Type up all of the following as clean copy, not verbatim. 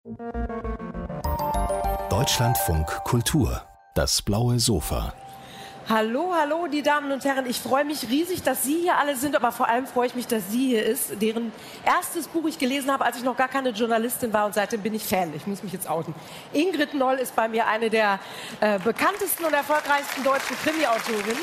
Deutschlandfunk Kultur, das blaue Sofa. Hallo, hallo, die Damen und Herren. Ich freue mich riesig, dass Sie hier alle sind, aber vor allem freue ich mich, dass sie hier ist, deren erstes Buch ich gelesen habe, als ich noch gar keine Journalistin war, und seitdem bin ich Fan. Ich muss mich jetzt outen. Ingrid Noll ist bei mir eine der bekanntesten und erfolgreichsten deutschen Krimi-Autorinnen.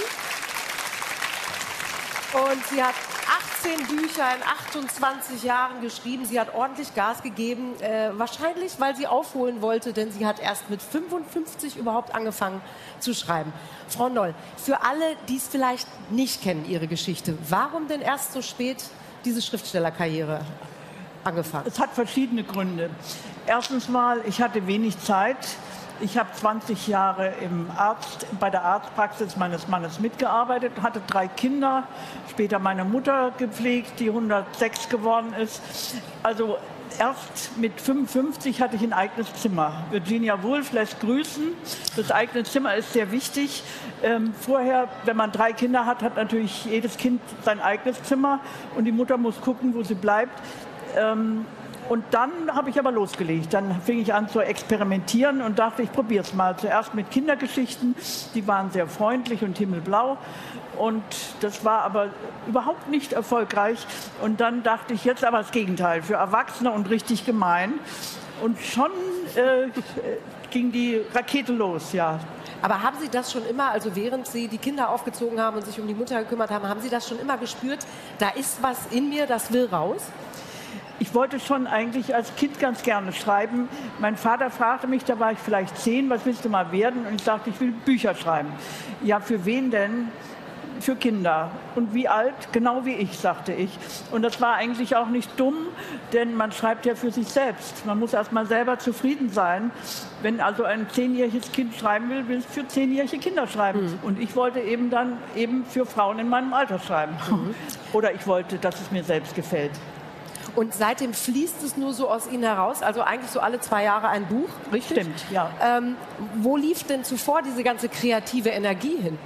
Und sie hat 18 Bücher in 28 Jahren geschrieben. Sie hat ordentlich Gas gegeben, wahrscheinlich, weil sie aufholen wollte, denn sie hat erst mit 55 überhaupt angefangen zu schreiben. Frau Noll, für alle, die es vielleicht nicht kennen, Ihre Geschichte, warum denn erst so spät diese Schriftstellerkarriere angefangen? Es hat verschiedene Gründe. Erstens mal, ich hatte wenig Zeit. Ich habe 20 Jahre bei der Arztpraxis meines Mannes mitgearbeitet, hatte 3 Kinder, später meine Mutter gepflegt, die 106 geworden ist. Also erst mit 55 hatte ich ein eigenes Zimmer. Virginia Woolf lässt grüßen. Das eigene Zimmer ist sehr wichtig. Vorher, wenn man 3 Kinder hat, hat natürlich jedes Kind sein eigenes Zimmer und die Mutter muss gucken, wo sie bleibt. Und dann habe ich aber losgelegt. Dann fing ich an zu experimentieren und dachte, ich probiere es mal. Zuerst mit Kindergeschichten, die waren sehr freundlich und himmelblau. Und das war aber überhaupt nicht erfolgreich. Und dann dachte ich, jetzt aber das Gegenteil, für Erwachsene und richtig gemein. Und schon ging die Rakete los, ja. Aber haben Sie das schon immer, also während Sie die Kinder aufgezogen haben und sich um die Mutter gekümmert haben, haben Sie das schon immer gespürt, da ist was in mir, das will raus? Ich wollte schon eigentlich als Kind ganz gerne schreiben. Mein Vater fragte mich, da war ich vielleicht 10, was willst du mal werden? Und ich sagte, ich will Bücher schreiben. Ja, für wen denn? Für Kinder. Und wie alt? Genau wie ich, sagte ich. Und das war eigentlich auch nicht dumm, denn man schreibt ja für sich selbst. Man muss erst mal selber zufrieden sein. Wenn also ein 10-jähriges Kind schreiben will, will es für 10-jährige Kinder schreiben. Mhm. Und ich wollte dann für Frauen in meinem Alter schreiben. Mhm. Oder ich wollte, dass es mir selbst gefällt. Und seitdem fließt es nur so aus Ihnen heraus, also eigentlich so alle 2 Jahre ein Buch, richtig? Stimmt, ja. Wo lief denn zuvor diese ganze kreative Energie hin?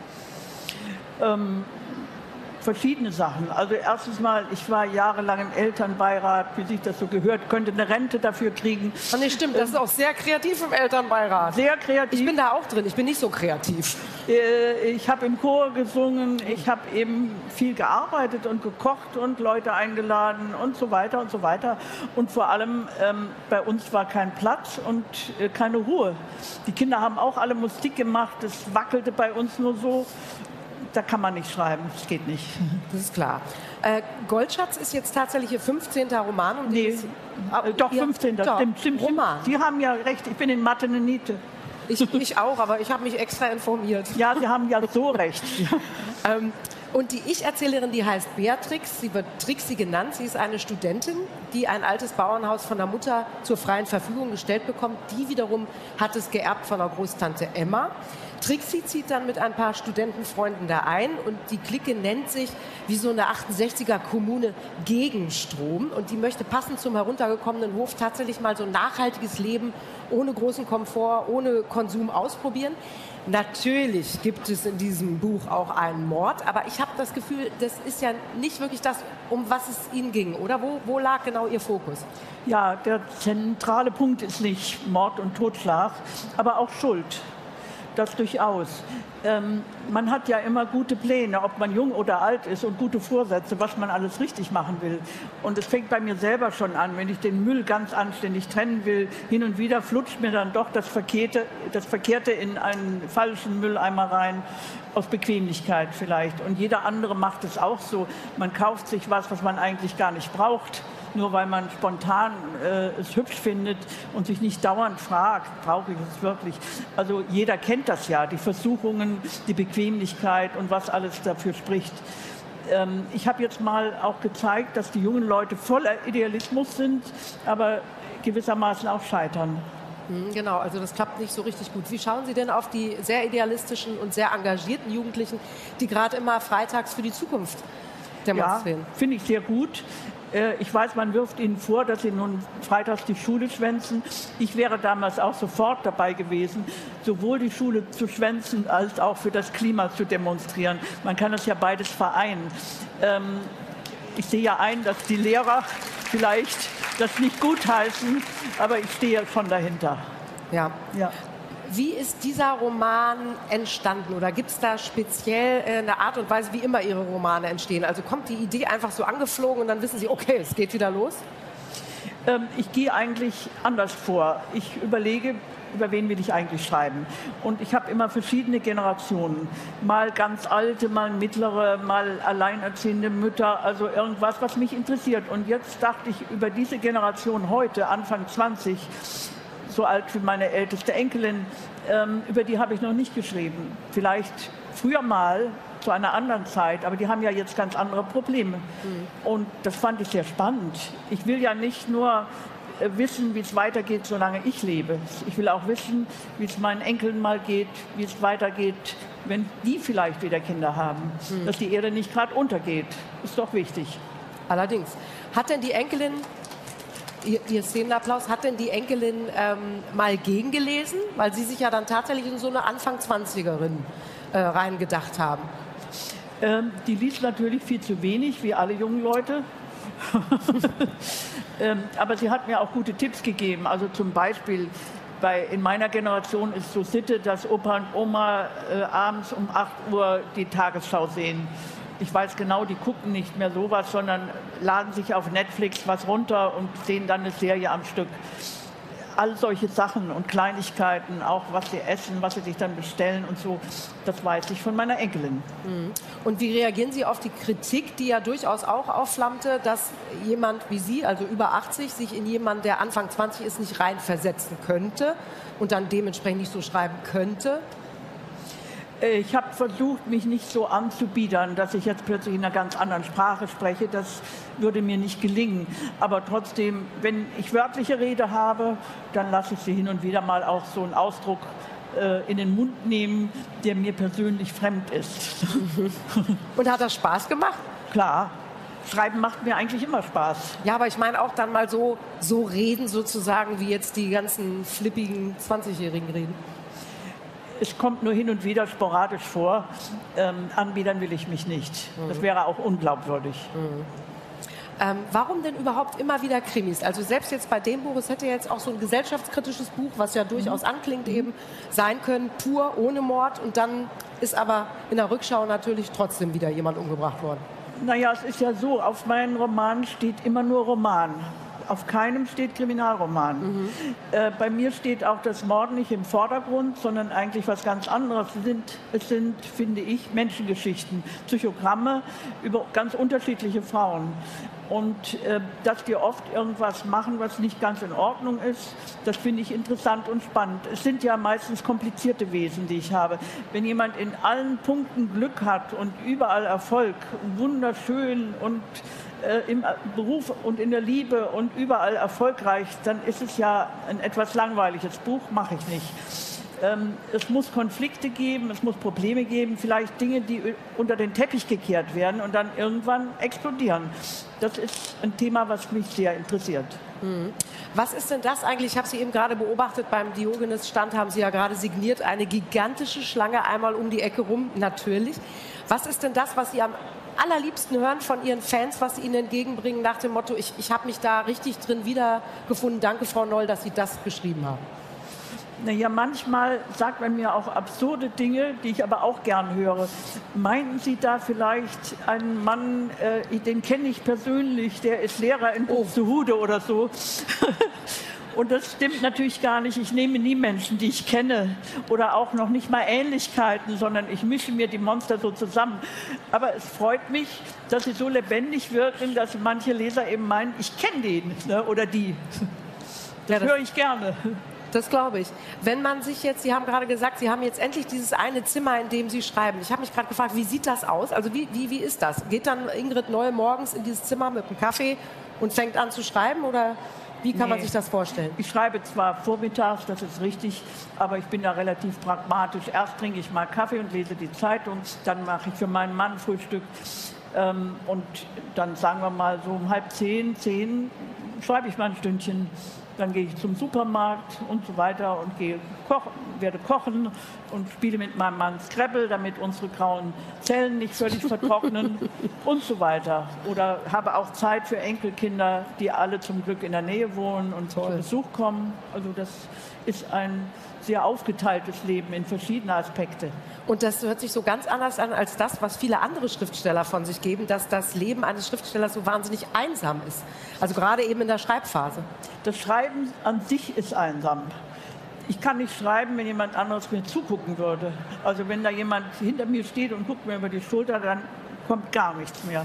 Verschiedene Sachen. Also erstens mal, ich war jahrelang im Elternbeirat, wie sich das so gehört, könnte eine Rente dafür kriegen. Ach nee, stimmt, das ist auch sehr kreativ im Elternbeirat. Sehr kreativ. Ich bin da auch drin, ich bin nicht so kreativ. Ich habe im Chor gesungen, ich habe eben viel gearbeitet und gekocht und Leute eingeladen und so weiter und so weiter. Und vor allem, bei uns war kein Platz und keine Ruhe. Die Kinder haben auch alle Musik gemacht, es wackelte bei uns nur so. Da kann man nicht schreiben, das geht nicht. Das ist klar. Goldschatz ist jetzt tatsächlich Ihr 15. Roman. Nee, doch 15. Doch, stimmt. Roman. Sie haben ja recht, ich bin in Mathe eine Niete. Ich auch, aber ich habe mich extra informiert. Ja, Sie haben ja so recht. Und die Ich-Erzählerin, die heißt Beatrix, sie wird Trixi genannt. Sie ist eine Studentin, die ein altes Bauernhaus von der Mutter zur freien Verfügung gestellt bekommt. Die wiederum hat es geerbt von der Großtante Emma. Trixi zieht dann mit ein paar Studentenfreunden da ein und die Clique nennt sich wie so eine 68er-Kommune Gegenstrom und die möchte passend zum heruntergekommenen Hof tatsächlich mal so ein nachhaltiges Leben ohne großen Komfort, ohne Konsum ausprobieren. Natürlich gibt es in diesem Buch auch einen Mord, aber ich habe das Gefühl, das ist ja nicht wirklich das, um was es Ihnen ging, oder? Wo lag genau Ihr Fokus? Ja, der zentrale Punkt ist nicht Mord und Totschlag, aber auch Schuld. Das durchaus. Man hat ja immer gute Pläne, ob man jung oder alt ist und gute Vorsätze, was man alles richtig machen will. Und es fängt bei mir selber schon an, wenn ich den Müll ganz anständig trennen will. Hin und wieder flutscht mir dann doch das Verkehrte in einen falschen Mülleimer rein, aus Bequemlichkeit vielleicht. Und jeder andere macht es auch so. Man kauft sich was man eigentlich gar nicht braucht. Nur weil man spontan es hübsch findet und sich nicht dauernd fragt, brauche ich es wirklich. Also jeder kennt das ja, die Versuchungen, die Bequemlichkeit und was alles dafür spricht. Ich habe jetzt mal auch gezeigt, dass die jungen Leute voller Idealismus sind, aber gewissermaßen auch scheitern. Genau, also das klappt nicht so richtig gut. Wie schauen Sie denn auf die sehr idealistischen und sehr engagierten Jugendlichen, die gerade immer freitags für die Zukunft demonstrieren? Ja, finde ich sehr gut. Ich weiß, man wirft ihnen vor, dass sie nun freitags die Schule schwänzen. Ich wäre damals auch sofort dabei gewesen, sowohl die Schule zu schwänzen als auch für das Klima zu demonstrieren. Man kann das ja beides vereinen. Ich sehe ja ein, dass die Lehrer vielleicht das nicht gutheißen, aber ich stehe schon dahinter. Ja. Ja. Wie ist dieser Roman entstanden? Oder gibt es da speziell eine Art und Weise, wie immer Ihre Romane entstehen? Also kommt die Idee einfach so angeflogen und dann wissen Sie, okay, es geht wieder los? Ich gehe eigentlich anders vor. Ich überlege, über wen will ich eigentlich schreiben. Und ich habe immer verschiedene Generationen. Mal ganz alte, mal mittlere, mal alleinerziehende Mütter. Also irgendwas, was mich interessiert. Und jetzt dachte ich über diese Generation heute, Anfang 20, so alt wie meine älteste Enkelin, über die habe ich noch nicht geschrieben. Vielleicht früher mal, zu einer anderen Zeit, aber die haben ja jetzt ganz andere Probleme. Und das fand ich sehr spannend. Ich will ja nicht nur wissen, wie es weitergeht, solange ich lebe. Ich will auch wissen, wie es meinen Enkeln mal geht, wie es weitergeht, wenn die vielleicht wieder Kinder haben. Dass die Erde nicht gerade untergeht, ist doch wichtig. Allerdings. Hat denn die Enkelin, Ihr Szenenapplaus, hat denn die Enkelin mal gegengelesen? Weil Sie sich ja dann tatsächlich in so eine Anfang-20erin reingedacht haben. Die liest natürlich viel zu wenig, wie alle jungen Leute. Aber sie hat mir auch gute Tipps gegeben. Also zum Beispiel, in meiner Generation ist so Sitte, dass Opa und Oma abends um 8 Uhr die Tagesschau sehen. Ich weiß genau, die gucken nicht mehr sowas, sondern laden sich auf Netflix was runter und sehen dann eine Serie am Stück. All solche Sachen und Kleinigkeiten, auch was sie essen, was sie sich dann bestellen und so, das weiß ich von meiner Enkelin. Und wie reagieren Sie auf die Kritik, die ja durchaus auch aufflammte, dass jemand wie Sie, also über 80, sich in jemanden, der Anfang 20 ist, nicht reinversetzen könnte und dann dementsprechend nicht so schreiben könnte? Ich habe versucht, mich nicht so anzubiedern, dass ich jetzt plötzlich in einer ganz anderen Sprache spreche. Das würde mir nicht gelingen. Aber trotzdem, wenn ich wörtliche Rede habe, dann lasse ich sie hin und wieder mal auch so einen Ausdruck in den Mund nehmen, der mir persönlich fremd ist. Und hat das Spaß gemacht? Klar. Schreiben macht mir eigentlich immer Spaß. Ja, aber ich meine auch dann mal so reden sozusagen, wie jetzt die ganzen flippigen 20-Jährigen reden. Es kommt nur hin und wieder sporadisch vor. Anbiedern will ich mich nicht. Das wäre auch unglaubwürdig. Warum denn überhaupt immer wieder Krimis? Also selbst jetzt bei dem Buch, es hätte jetzt auch so ein gesellschaftskritisches Buch, was ja durchaus anklingt, eben sein können, pur, ohne Mord. Und dann ist aber in der Rückschau natürlich trotzdem wieder jemand umgebracht worden. Naja, es ist ja so, auf meinen Romanen steht immer nur Roman. Auf keinem steht Kriminalroman. Bei mir steht auch das Morden nicht im Vordergrund, sondern eigentlich was ganz anderes. Es sind, finde ich, Menschengeschichten, Psychogramme über ganz unterschiedliche Frauen. Und dass die oft irgendwas machen, was nicht ganz in Ordnung ist, das finde ich interessant und spannend. Es sind ja meistens komplizierte Wesen, die ich habe. Wenn jemand in allen Punkten Glück hat und überall Erfolg, wunderschön und im Beruf und in der Liebe und überall erfolgreich, dann ist es ja ein etwas langweiliges Buch, mache ich nicht. Es muss Konflikte geben, es muss Probleme geben, vielleicht Dinge, die unter den Teppich gekehrt werden und dann irgendwann explodieren. Das ist ein Thema, was mich sehr interessiert. Was ist denn das eigentlich? Ich habe Sie eben gerade beobachtet, beim Diogenes-Stand haben Sie ja gerade signiert, eine gigantische Schlange einmal um die Ecke rum, natürlich. Was ist denn das, was Sie am allerliebsten hören von Ihren Fans, was Sie ihnen entgegenbringen nach dem Motto, ich habe mich da richtig drin wiedergefunden, danke Frau Noll, dass Sie das geschrieben haben? Naja, manchmal sagt man mir auch absurde Dinge, die ich aber auch gern höre. Meinten Sie da vielleicht einen Mann, den kenne ich persönlich, der ist Lehrer in Buxtehude oder so? Und das stimmt natürlich gar nicht. Ich nehme nie Menschen, die ich kenne oder auch noch nicht mal Ähnlichkeiten, sondern ich mische mir die Monster so zusammen. Aber es freut mich, dass sie so lebendig wirken, dass manche Leser eben meinen, ich kenne den, ne, oder die. Das höre ich gerne. Das glaube ich. Wenn man sich jetzt, Sie haben gerade gesagt, Sie haben jetzt endlich dieses eine Zimmer, in dem Sie schreiben. Ich habe mich gerade gefragt, wie sieht das aus? Also wie ist das? Geht dann Ingrid Noll morgens in dieses Zimmer mit einem Kaffee und fängt an zu schreiben oder wie kann man sich das vorstellen? Ich schreibe zwar vormittags, das ist richtig, aber ich bin da relativ pragmatisch. Erst trinke ich mal Kaffee und lese die Zeitung, dann mache ich für meinen Mann Frühstück und dann sagen wir mal so um 9:30, 10 schreibe ich mal ein Stündchen. Dann gehe ich zum Supermarkt und so weiter und werde kochen und spiele mit meinem Mann Scrabble, damit unsere grauen Zellen nicht völlig vertrocknen und so weiter. Oder habe auch Zeit für Enkelkinder, die alle zum Glück in der Nähe wohnen und zu Besuch kommen. Also das ist ein sehr aufgeteiltes Leben in verschiedene Aspekte. Und das hört sich so ganz anders an als das, was viele andere Schriftsteller von sich geben, dass das Leben eines Schriftstellers so wahnsinnig einsam ist. Also gerade eben in der Schreibphase. Das Schreiben an sich ist einsam. Ich kann nicht schreiben, wenn jemand anderes mir zugucken würde. Also wenn da jemand hinter mir steht und guckt mir über die Schulter, dann kommt gar nichts mehr.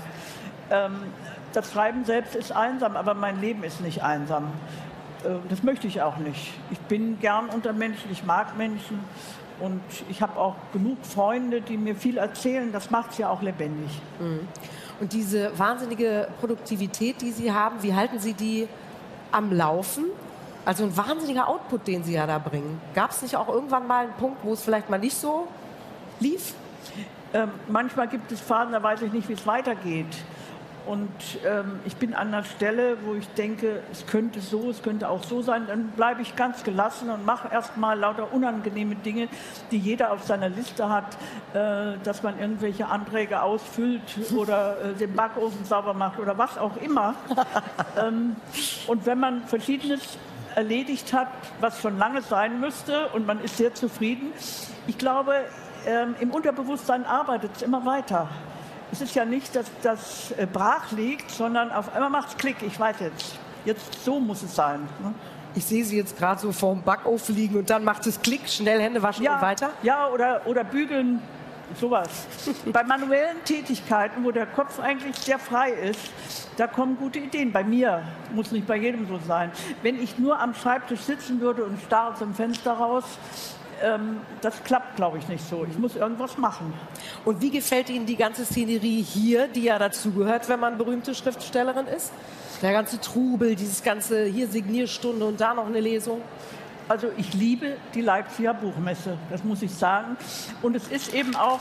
Das Schreiben selbst ist einsam, aber mein Leben ist nicht einsam. Das möchte ich auch nicht. Ich bin gern unter Menschen, ich mag Menschen und ich habe auch genug Freunde, die mir viel erzählen. Das macht es ja auch lebendig. Und diese wahnsinnige Produktivität, die Sie haben, wie halten Sie die am Laufen? Also ein wahnsinniger Output, den Sie ja da bringen. Gab es nicht auch irgendwann mal einen Punkt, wo es vielleicht mal nicht so lief? Manchmal gibt es Phasen, da weiß ich nicht, wie es weitergeht. Und ich bin an einer Stelle, wo ich denke, es könnte so, es könnte auch so sein. Dann bleibe ich ganz gelassen und mache erst mal lauter unangenehme Dinge, die jeder auf seiner Liste hat, dass man irgendwelche Anträge ausfüllt oder den Backofen sauber macht oder was auch immer. Und wenn man Verschiedenes erledigt hat, was schon lange sein müsste und man ist sehr zufrieden, ich glaube, im Unterbewusstsein arbeitet es immer weiter. Es ist ja nicht, dass das brach liegt, sondern auf einmal macht es Klick. Ich weiß jetzt so muss es sein. Ne? Ich sehe Sie jetzt gerade so vorm Backofen liegen und dann macht es Klick, schnell Hände waschen und weiter? Ja, oder bügeln, sowas. Bei manuellen Tätigkeiten, wo der Kopf eigentlich sehr frei ist, da kommen gute Ideen. Bei mir, muss nicht bei jedem so sein. Wenn ich nur am Schreibtisch sitzen würde und starre zum Fenster raus, das klappt, glaube ich, nicht so. Ich muss irgendwas machen. Und wie gefällt Ihnen die ganze Szenerie hier, die ja dazugehört, wenn man berühmte Schriftstellerin ist? Der ganze Trubel, dieses ganze hier Signierstunde und da noch eine Lesung. Also ich liebe die Leipziger Buchmesse, das muss ich sagen. Und es ist eben auch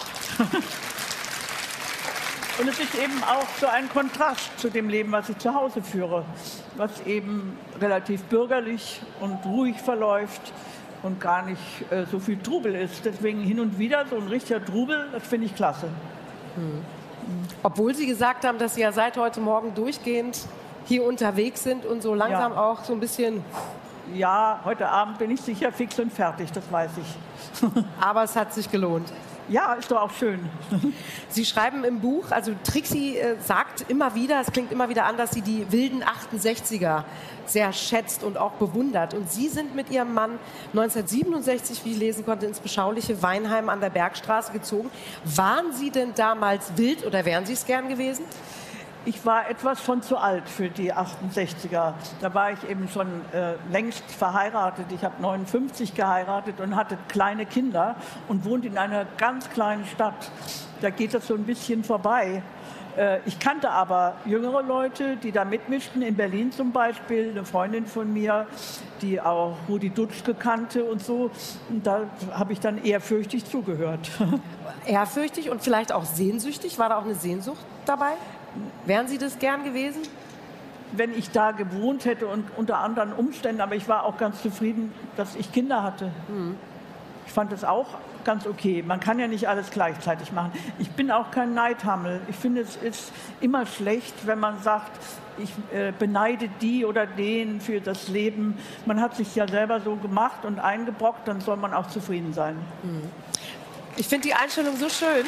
so ein Kontrast zu dem Leben, was ich zu Hause führe, was eben relativ bürgerlich und ruhig verläuft und gar nicht so viel Trubel ist. Deswegen hin und wieder so ein richtiger Trubel, das finde ich klasse. Obwohl Sie gesagt haben, dass Sie ja seit heute Morgen durchgehend hier unterwegs sind und so langsam auch so ein bisschen... Ja, heute Abend bin ich sicher fix und fertig, das weiß ich. Aber es hat sich gelohnt. Ja, ist doch auch schön. Sie schreiben im Buch, also Trixi sagt immer wieder, es klingt immer wieder an, dass sie die wilden 68er sehr schätzt und auch bewundert. Und Sie sind mit Ihrem Mann 1967, wie ich lesen konnte, ins beschauliche Weinheim an der Bergstraße gezogen. Waren Sie denn damals wild oder wären Sie es gern gewesen? Ich war etwas von zu alt für die 68er. Da war ich eben schon längst verheiratet. Ich habe 59 geheiratet und hatte kleine Kinder und wohnte in einer ganz kleinen Stadt. Da geht das so ein bisschen vorbei. Ich kannte aber jüngere Leute, die da mitmischten. In Berlin zum Beispiel, eine Freundin von mir, die auch Rudi Dutschke kannte und so. Und da habe ich dann ehrfürchtig zugehört. Ehrfürchtig und vielleicht auch sehnsüchtig? War da auch eine Sehnsucht dabei? Wären Sie das gern gewesen? Wenn ich da gewohnt hätte und unter anderen Umständen, aber ich war auch ganz zufrieden, dass ich Kinder hatte. Ich fand das auch ganz okay. Man kann ja nicht alles gleichzeitig machen. Ich bin auch kein Neidhammel. Ich finde, es ist immer schlecht, wenn man sagt, ich beneide die oder den für das Leben. Man hat sich ja selber so gemacht und eingebrockt, dann soll man auch zufrieden sein. Ich finde die Einstellung so schön.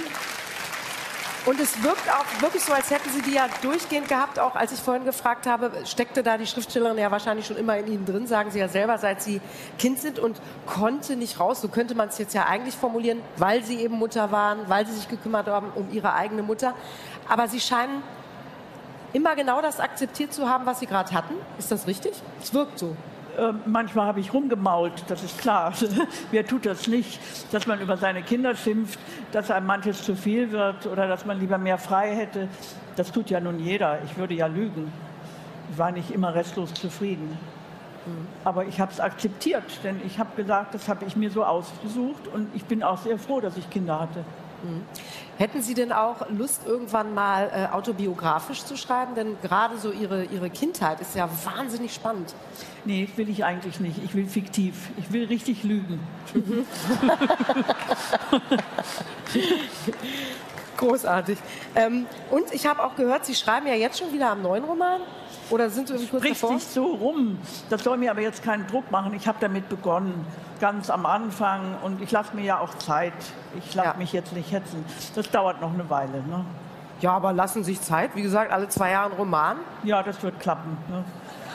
Und es wirkt auch wirklich so, als hätten Sie die ja durchgehend gehabt. Auch als ich vorhin gefragt habe, steckte da die Schriftstellerin ja wahrscheinlich schon immer in Ihnen drin, sagen Sie ja selber, seit Sie Kind sind und konnte nicht raus. So könnte man es jetzt ja eigentlich formulieren, weil Sie eben Mutter waren, weil Sie sich gekümmert haben um Ihre eigene Mutter. Aber Sie scheinen immer genau das akzeptiert zu haben, was Sie gerade hatten. Ist das richtig? Es wirkt so. Manchmal habe ich rumgemault, das ist klar. Wer tut das nicht? Dass man über seine Kinder schimpft, dass einem manches zu viel wird oder dass man lieber mehr frei hätte. Das tut ja nun jeder. Ich würde ja lügen. Ich war nicht immer restlos zufrieden. Aber ich habe es akzeptiert, denn ich habe gesagt, das habe ich mir so ausgesucht und ich bin auch sehr froh, dass ich Kinder hatte. Hätten Sie denn auch Lust, irgendwann mal autobiografisch zu schreiben? Denn gerade so Ihre Kindheit ist ja wahnsinnig spannend. Nee, will ich eigentlich nicht. Ich will fiktiv. Ich will richtig lügen. Großartig. Und ich habe auch gehört, Sie schreiben ja jetzt schon wieder am neuen Roman? Oder sind Sie kurz Spricht davor? sich so rum. Das soll mir aber jetzt keinen Druck machen. Ich habe damit begonnen, ganz am Anfang. Und ich lasse mir ja auch Zeit. Ich lasse mich jetzt nicht hetzen. Das dauert noch eine Weile. Ne? Ja, aber lassen sich Zeit. Wie gesagt, alle 2 Jahre ein Roman. Ja, das wird klappen. Ne?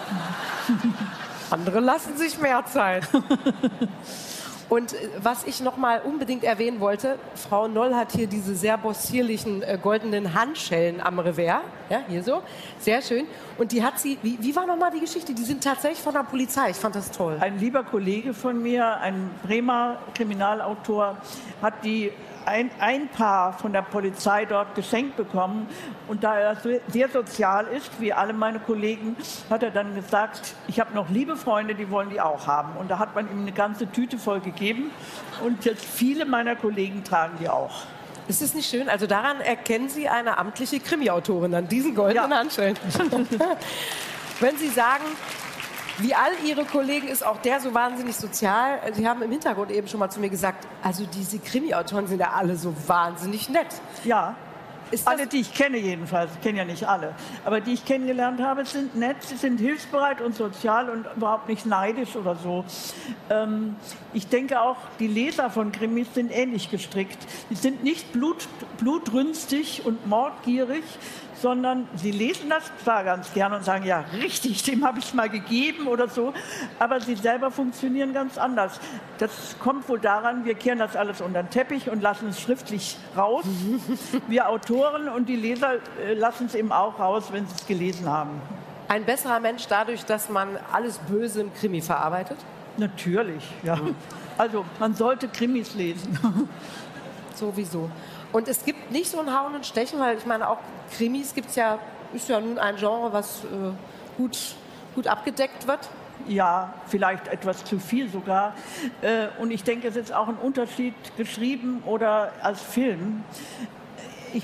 Andere lassen sich mehr Zeit. Und was ich noch mal unbedingt erwähnen wollte, Frau Noll hat hier diese sehr possierlichen goldenen Handschellen am Revers. Ja, hier so. Sehr schön. Und die hat sie, wie war noch mal die Geschichte? Die sind tatsächlich von der Polizei. Ich fand das toll. Ein lieber Kollege von mir, ein Bremer Kriminalautor, hat die ein Paar von der Polizei dort geschenkt bekommen. Und da er sehr sozial ist, wie alle meine Kollegen, hat er dann gesagt, ich habe noch liebe Freunde, die wollen die auch haben. Und da hat man ihm eine ganze Tüte voll gegeben. Und jetzt viele meiner Kollegen tragen die auch. Ist es nicht schön? Also daran erkennen Sie eine amtliche Krimi-Autorin, an diesen goldenen Handschellen. Wenn Sie sagen, wie all Ihre Kollegen ist auch der so wahnsinnig sozial. Sie haben im Hintergrund eben schon mal zu mir gesagt, also diese Krimi-Autoren sind ja alle so wahnsinnig nett. Ja, Ist das alle, die ich kenne jedenfalls. Ich kenne ja nicht alle. Aber die ich kennengelernt habe, sind nett, sie sind hilfsbereit und sozial und überhaupt nicht neidisch oder so. Ich denke auch, die Leser von Krimis sind ähnlich gestrickt. Die sind nicht blutrünstig und mordgierig, sondern sie lesen das zwar ganz gerne und sagen, ja, richtig, dem habe ich es mal gegeben oder so, aber sie selber funktionieren ganz anders. Das kommt wohl daran, wir kehren das alles unter den Teppich und lassen es schriftlich raus. Wir Autoren und die Leser lassen es eben auch raus, wenn sie es gelesen haben. ein besserer Mensch dadurch, dass man alles Böse im Krimi verarbeitet? Natürlich, ja. Also man sollte Krimis lesen. Sowieso. Und es gibt nicht so ein Hauen und Stechen, weil ich meine, auch Krimis ist ja nun ein Genre, was gut abgedeckt wird. Ja, vielleicht etwas zu viel sogar. Und ich denke, es ist auch ein Unterschied, geschrieben oder als Film. Ich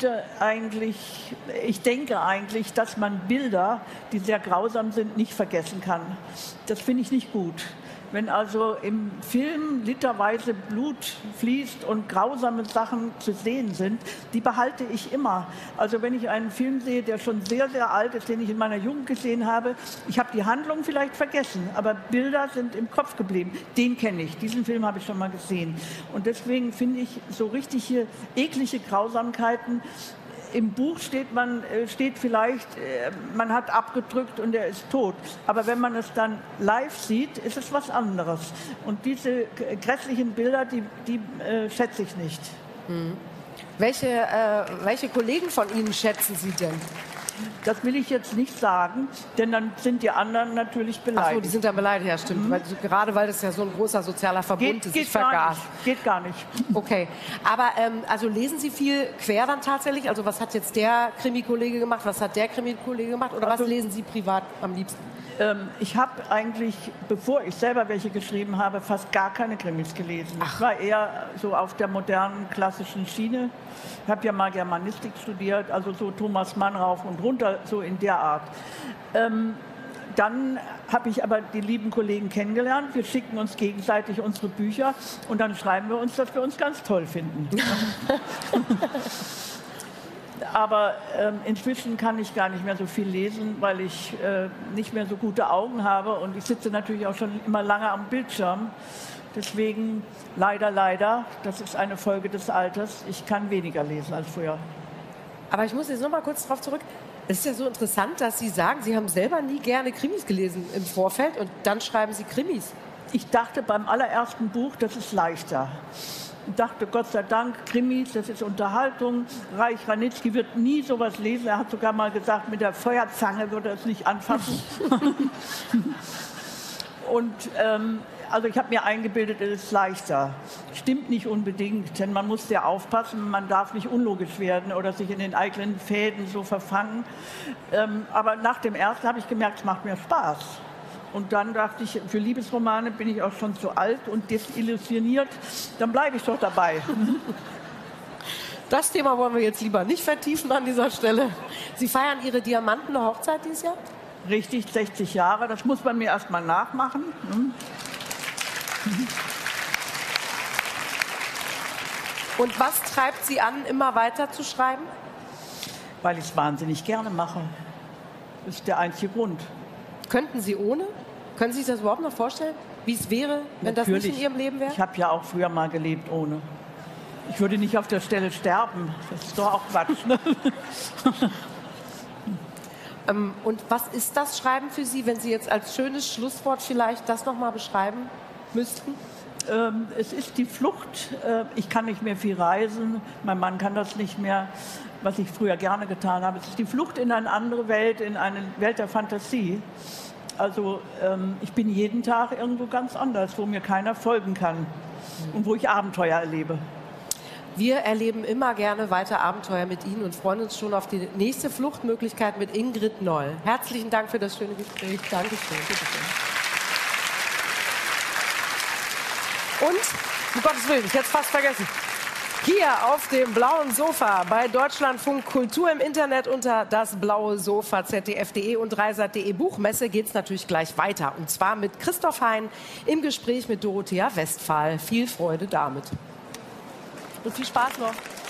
denke eigentlich, dass man Bilder, die sehr grausam sind, nicht vergessen kann. Das finde ich nicht gut. Wenn also im Film literweise Blut fließt und grausame Sachen zu sehen sind, die behalte ich immer. Also wenn ich einen Film sehe, der schon sehr, sehr alt ist, den ich in meiner Jugend gesehen habe, ich habe die Handlung vielleicht vergessen, aber Bilder sind im Kopf geblieben. Den kenne ich, diesen Film habe ich schon mal gesehen. Und deswegen finde ich so richtige eklige Grausamkeiten. Im Buch steht vielleicht, man hat abgedrückt und er ist tot. Aber wenn man es dann live sieht, ist es was anderes. Und diese grässlichen Bilder, die schätze ich nicht. Mhm. Welche Kollegen von Ihnen schätzen Sie denn? Das will ich jetzt nicht sagen, denn dann sind die anderen natürlich beleidigt. Ach so, die sind dann beleidigt, ja stimmt. Gerade weil das ja so ein großer sozialer Verbund ist. Geht gar nicht. Okay, aber also lesen Sie viel quer dann tatsächlich? Also was hat jetzt der Krimi-Kollege gemacht, was hat der Krimi-Kollege gemacht oder was lesen Sie privat am liebsten? Ich habe eigentlich, bevor ich selber welche geschrieben habe, fast gar keine Krimis gelesen. Ich war eher so auf der modernen, klassischen Schiene. Ich habe ja mal Germanistik studiert, also so Thomas Mann rauf und runter, so in der Art. Dann habe ich aber die lieben Kollegen kennengelernt. Wir schicken uns gegenseitig unsere Bücher und dann schreiben wir uns, dass wir uns ganz toll finden. Aber inzwischen kann ich gar nicht mehr so viel lesen, weil ich nicht mehr so gute Augen habe und ich sitze natürlich auch schon immer lange am Bildschirm. Deswegen leider, das ist eine Folge des Alters, ich kann weniger lesen als früher. Aber ich muss jetzt noch mal kurz darauf zurück. Es ist ja so interessant, dass Sie sagen, Sie haben selber nie gerne Krimis gelesen im Vorfeld und dann schreiben Sie Krimis. Ich dachte beim allerersten Buch, das ist leichter. Ich dachte, Gott sei Dank, Krimis, das ist Unterhaltung. Reich Ranitzky wird nie sowas lesen. Er hat sogar mal gesagt, mit der Feuerzange würde er es nicht anfassen. Und also ich habe mir eingebildet, es ist leichter. Stimmt nicht unbedingt, denn man muss sehr aufpassen, man darf nicht unlogisch werden oder sich in den eigenen Fäden so verfangen. Aber nach dem ersten habe ich gemerkt, es macht mir Spaß. Und dann dachte ich, für Liebesromane bin ich auch schon zu alt und desillusioniert, dann bleibe ich doch dabei. Das Thema wollen wir jetzt lieber nicht vertiefen an dieser Stelle. Sie feiern Ihre diamantene Hochzeit dieses Jahr? Richtig, 60 Jahre. Das muss man mir erst mal nachmachen. Und was treibt Sie an, immer weiter zu schreiben? Weil ich es wahnsinnig gerne mache. Das ist der einzige Grund. Könnten Sie ohne? Können Sie sich das überhaupt noch vorstellen? Wie es wäre, wenn das nicht in Ihrem Leben wäre? Ich habe ja auch früher mal gelebt ohne. Ich würde nicht auf der Stelle sterben. Das ist doch auch Quatsch. Ne? Und was ist das Schreiben für Sie, wenn Sie jetzt als schönes Schlusswort vielleicht das nochmal beschreiben müssten? Es ist die Flucht. Ich kann nicht mehr viel reisen. Mein Mann kann das nicht mehr, was ich früher gerne getan habe. Es ist die Flucht in eine andere Welt, in eine Welt der Fantasie. Also ich bin jeden Tag irgendwo ganz anders, wo mir keiner folgen kann und wo ich Abenteuer erlebe. Wir erleben immer gerne weiter Abenteuer mit Ihnen und freuen uns schon auf die nächste Fluchtmöglichkeit mit Ingrid Noll. Herzlichen Dank für das schöne Gespräch. Dankeschön. Und, um Gottes Willen, ich hätte es fast vergessen. Hier auf dem blauen Sofa bei Deutschlandfunk Kultur im Internet unter das blaue Sofa zdf.de und reisat.de Buchmesse geht es natürlich gleich weiter. Und zwar mit Christoph Hein im Gespräch mit Dorothea Westphal. Viel Freude damit. Und viel Spaß noch.